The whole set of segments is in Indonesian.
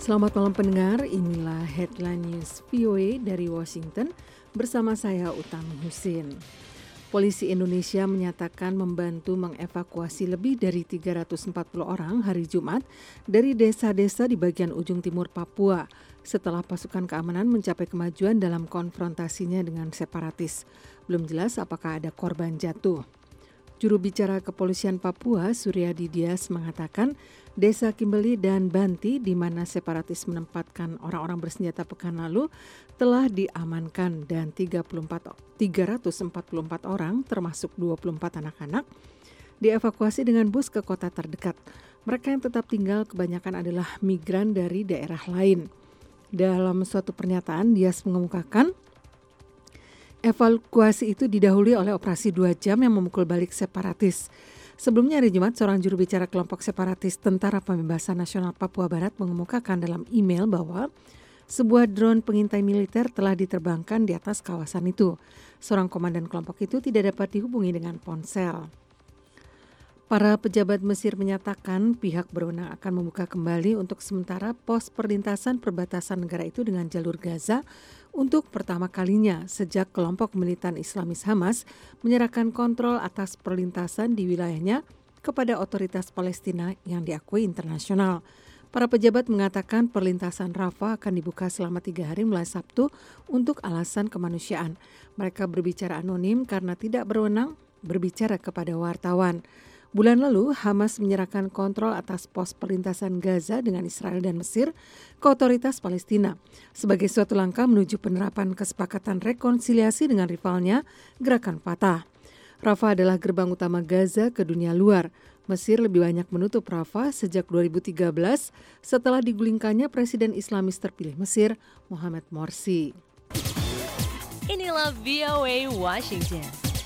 Selamat malam pendengar, inilah Headline News VOA dari Washington bersama saya Utami Husin. Polisi Indonesia menyatakan membantu mengevakuasi lebih dari 340 orang hari Jumat dari desa-desa di bagian ujung timur Papua setelah pasukan keamanan mencapai kemajuan dalam konfrontasinya dengan separatis. Belum jelas apakah ada korban jatuh. Juru bicara Kepolisian Papua, Suryadi Dias, mengatakan Desa Kimbeli dan Banti di mana separatis menempatkan orang-orang bersenjata pekan lalu telah diamankan dan 344 orang termasuk 24 anak-anak dievakuasi dengan bus ke kota terdekat. Mereka yang tetap tinggal kebanyakan adalah migran dari daerah lain. Dalam suatu pernyataan, Dias mengemukakan evakuasi itu didahului oleh operasi 2 jam yang memukul balik separatis. Sebelumnya hari Jumat, seorang juru bicara kelompok separatis Tentara Pembebasan Nasional Papua Barat mengemukakan dalam email bahwa sebuah drone pengintai militer telah diterbangkan di atas kawasan itu. Seorang komandan kelompok itu tidak dapat dihubungi dengan ponsel. Para pejabat Mesir menyatakan pihak berwenang akan membuka kembali untuk sementara pos perlintasan perbatasan negara itu dengan jalur Gaza untuk pertama kalinya sejak kelompok militan Islamis Hamas menyerahkan kontrol atas perlintasan di wilayahnya kepada otoritas Palestina yang diakui internasional. Para pejabat mengatakan perlintasan Rafah akan dibuka selama 3 hari mulai Sabtu untuk alasan kemanusiaan. Mereka berbicara anonim karena tidak berwenang berbicara kepada wartawan. Bulan lalu, Hamas menyerahkan kontrol atas pos perlintasan Gaza dengan Israel dan Mesir ke otoritas Palestina sebagai suatu langkah menuju penerapan kesepakatan rekonsiliasi dengan rivalnya, Gerakan Fatah. Rafah adalah gerbang utama Gaza ke dunia luar. Mesir lebih banyak menutup Rafah sejak 2013 setelah digulingkannya Presiden Islamis terpilih Mesir, Mohamed Morsi. Inilah VOA Washington.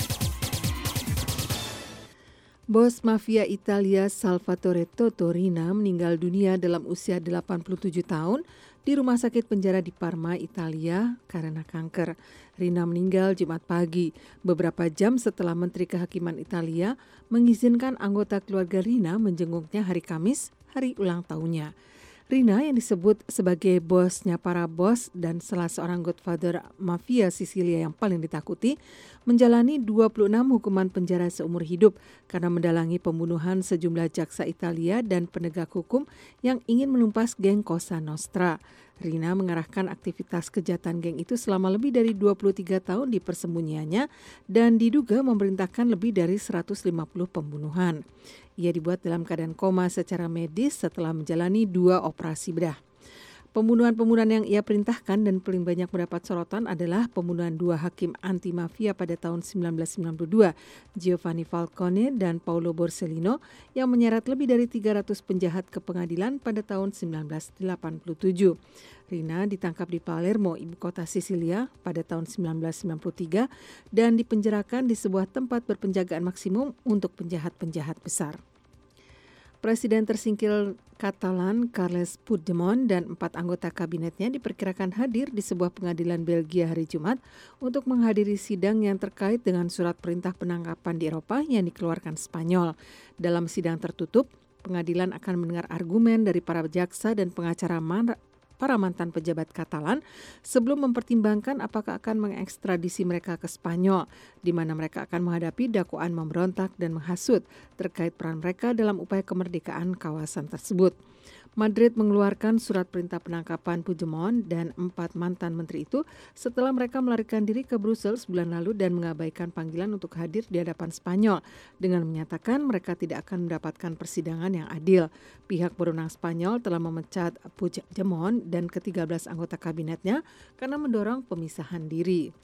Bos mafia Italia Salvatore Totorina meninggal dunia dalam usia 87 tahun di rumah sakit penjara di Parma, Italia karena kanker. Rina meninggal Jumat pagi, beberapa jam setelah Menteri Kehakiman Italia mengizinkan anggota keluarga Rina menjenguknya hari Kamis, hari ulang tahunnya. Rina yang disebut sebagai bosnya para bos dan salah seorang godfather mafia Sisilia yang paling ditakuti, menjalani 26 hukuman penjara seumur hidup karena mendalangi pembunuhan sejumlah jaksa Italia dan penegak hukum yang ingin menumpas geng Cosa Nostra. Rina mengarahkan aktivitas kejahatan geng itu selama lebih dari 23 tahun di persembunyiannya dan diduga memerintahkan lebih dari 150 pembunuhan. Ia dibuat dalam keadaan koma secara medis setelah menjalani 2 operasi bedah. Pembunuhan-pembunuhan yang ia perintahkan dan paling banyak mendapat sorotan adalah pembunuhan 2 hakim anti-mafia pada tahun 1992, Giovanni Falcone dan Paolo Borsellino, yang menyeret lebih dari 300 penjahat ke pengadilan pada tahun 1987. Rina ditangkap di Palermo, ibu kota Sisilia, pada tahun 1993 dan dipenjarakan di sebuah tempat berpenjagaan maksimum untuk penjahat-penjahat besar. Presiden tersingkir Katalan Carles Puigdemont dan 4 anggota kabinetnya diperkirakan hadir di sebuah pengadilan Belgia hari Jumat untuk menghadiri sidang yang terkait dengan surat perintah penangkapan di Eropa yang dikeluarkan Spanyol. Dalam sidang tertutup, pengadilan akan mendengar argumen dari para jaksa dan pengacara para mantan pejabat Katalan sebelum mempertimbangkan apakah akan mengekstradisi mereka ke Spanyol, di mana mereka akan menghadapi dakwaan memberontak dan menghasut terkait peran mereka dalam upaya kemerdekaan kawasan tersebut. Madrid mengeluarkan surat perintah penangkapan Puigdemont dan 4 mantan menteri itu setelah mereka melarikan diri ke Brussels bulan lalu dan mengabaikan panggilan untuk hadir di hadapan Spanyol dengan menyatakan mereka tidak akan mendapatkan persidangan yang adil. Pihak berwenang Spanyol telah memecat Puigdemont dan ke-13 anggota kabinetnya karena mendorong pemisahan diri.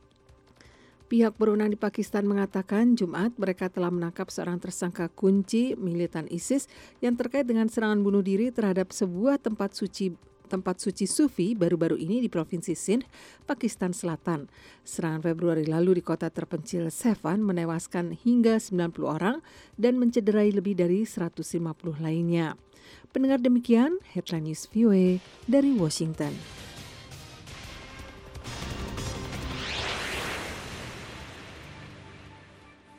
Pihak berwenang di Pakistan mengatakan Jumat mereka telah menangkap seorang tersangka kunci militan ISIS yang terkait dengan serangan bunuh diri terhadap sebuah tempat suci Sufi baru-baru ini di Provinsi Sindh, Pakistan Selatan. Serangan Februari lalu di kota terpencil Sevan menewaskan hingga 90 orang dan mencederai lebih dari 150 lainnya. Pendengar demikian, Headline News VOA dari Washington.